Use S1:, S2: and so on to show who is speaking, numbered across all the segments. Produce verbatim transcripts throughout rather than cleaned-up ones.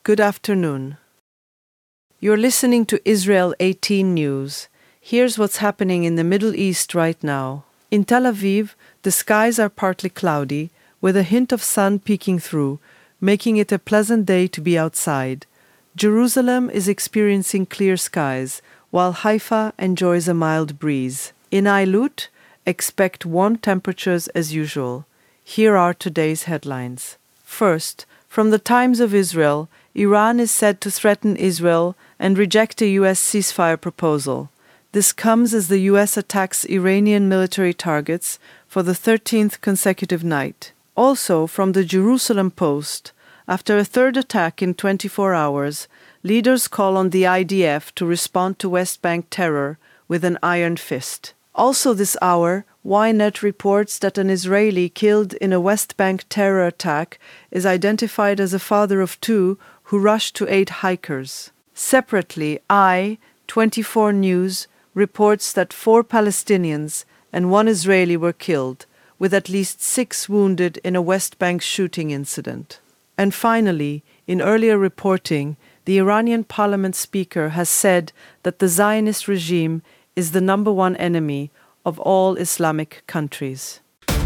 S1: Good afternoon. You're listening to Israel eighteen News. Here's what's happening in the Middle East right now. In Tel Aviv, the skies are partly cloudy, with a hint of sun peeking through, making it a pleasant day to be outside. Jerusalem is experiencing clear skies, while Haifa enjoys a mild breeze. In Eilut, expect warm temperatures as usual. Here are today's headlines. First, from the Times of Israel, Iran is said to threaten Israel and reject a U S ceasefire proposal. This comes as the U S attacks Iranian military targets for the thirteenth consecutive night. Also, from the Jerusalem Post, after a third attack in twenty-four hours, leaders call on the I D F to respond to West Bank terror with an iron fist. Also this hour, Ynet reports that an Israeli killed in a West Bank terror attack is identified as a father of two who rushed to aid hikers. Separately, I twenty-four News reports that four Palestinians and one Israeli were killed, with at least six wounded in a West Bank shooting incident. And finally, in earlier reporting, the Iranian parliament speaker has said that the Zionist regime is the number one enemy of all Islamic countries.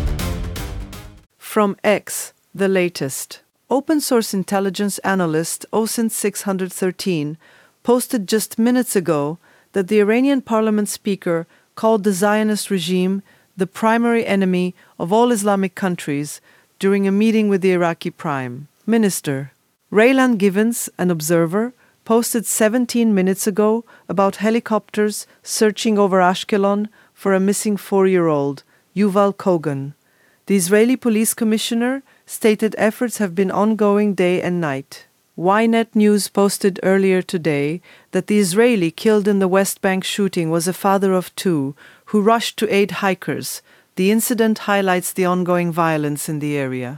S1: From X, the latest. Open-source intelligence analyst O S I N six thirteen posted just minutes ago that the Iranian parliament speaker called the Zionist regime the primary enemy of all Islamic countries during a meeting with the Iraqi Prime Minister. Raylan Givens, an observer, posted seventeen minutes ago about helicopters searching over Ashkelon for a missing four-year-old, Yuval Kogan. The Israeli police commissioner stated efforts have been ongoing day and night. Ynet News posted earlier today that the Israeli killed in the West Bank shooting was a father of two who rushed to aid hikers. The incident highlights the ongoing violence in the area.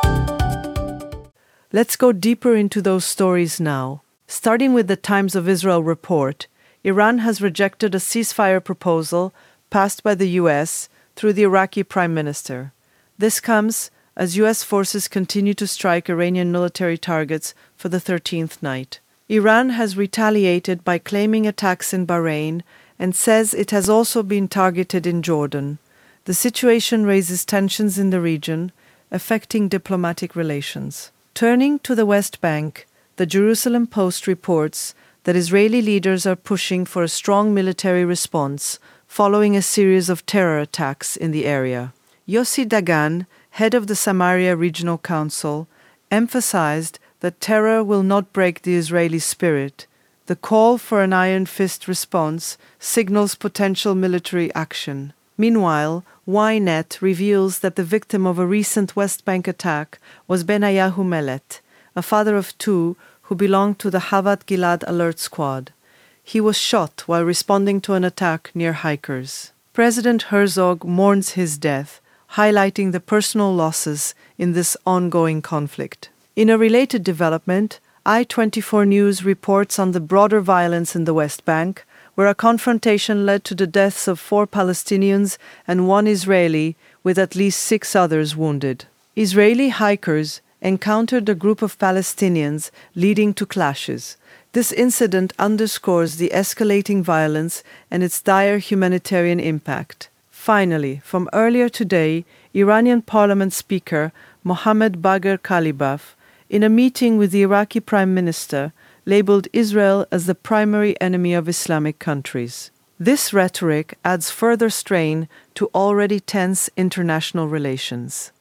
S1: Let's go deeper into those stories now. Starting with the Times of Israel report, Iran has rejected a ceasefire proposal passed by the U S through the Iraqi Prime Minister. This comes as U S forces continue to strike Iranian military targets for the thirteenth night. Iran has retaliated by claiming attacks in Bahrain and says it has also been targeted in Jordan. The situation raises tensions in the region, affecting diplomatic relations. Turning to the West Bank, the Jerusalem Post reports that Israeli leaders are pushing for a strong military response following a series of terror attacks in the area. Yossi Dagan, head of the Samaria Regional Council, emphasized that terror will not break the Israeli spirit. The call for an iron fist response signals potential military action. Meanwhile, Ynet reveals that the victim of a recent West Bank attack was Benayahu Melet, a father of two who belonged to the Havat Gilad Alert Squad. He was shot while responding to an attack near hikers. President Herzog mourns his death, highlighting the personal losses in this ongoing conflict. In a related development, I twenty-four News reports on the broader violence in the West Bank, where a confrontation led to the deaths of four Palestinians and one Israeli, with at least six others wounded. Israeli hikers encountered a group of Palestinians, leading to clashes. This incident underscores the escalating violence and its dire humanitarian impact. Finally, from earlier today, Iranian parliament speaker Mohammad Bagher Kalibaf, in a meeting with the Iraqi prime minister, labeled Israel as the primary enemy of Islamic countries. This rhetoric adds further strain to already tense international relations.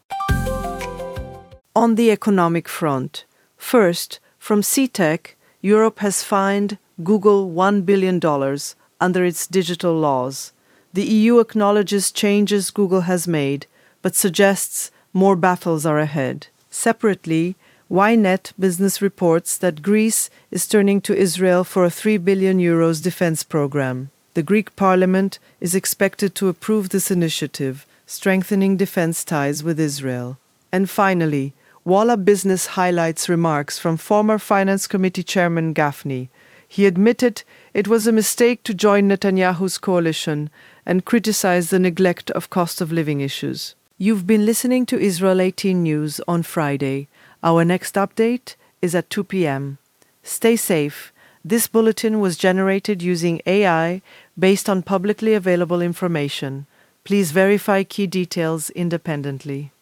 S1: On the economic front, first, from C TEC, Europe has fined Google one billion dollars under its digital laws. The E U acknowledges changes Google has made, but suggests more battles are ahead. Separately, Ynet Business reports that Greece is turning to Israel for a three billion euros defense program. The Greek parliament is expected to approve this initiative, strengthening defense ties with Israel. And finally, Walla Business highlights remarks from former Finance Committee Chairman Gafni. He admitted it was a mistake to join Netanyahu's coalition and criticized the neglect of cost of living issues. You've been listening to Israel eighteen News on Friday. Our next update is at two p.m. Stay safe. This bulletin was generated using A I based on publicly available information. Please verify key details independently.